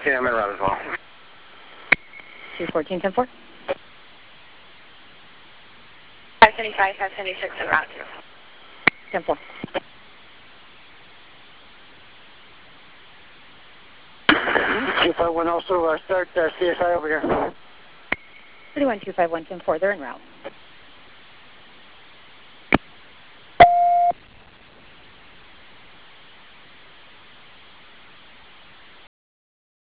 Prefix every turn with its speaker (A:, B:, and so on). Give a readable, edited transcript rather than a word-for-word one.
A: 214, I'm in route as well.
B: 214, 10-4.
C: 575, 576 en route.
B: 10-4.
A: 251 also, start CSI over here.
B: 31, 251, 10-4, they're en route.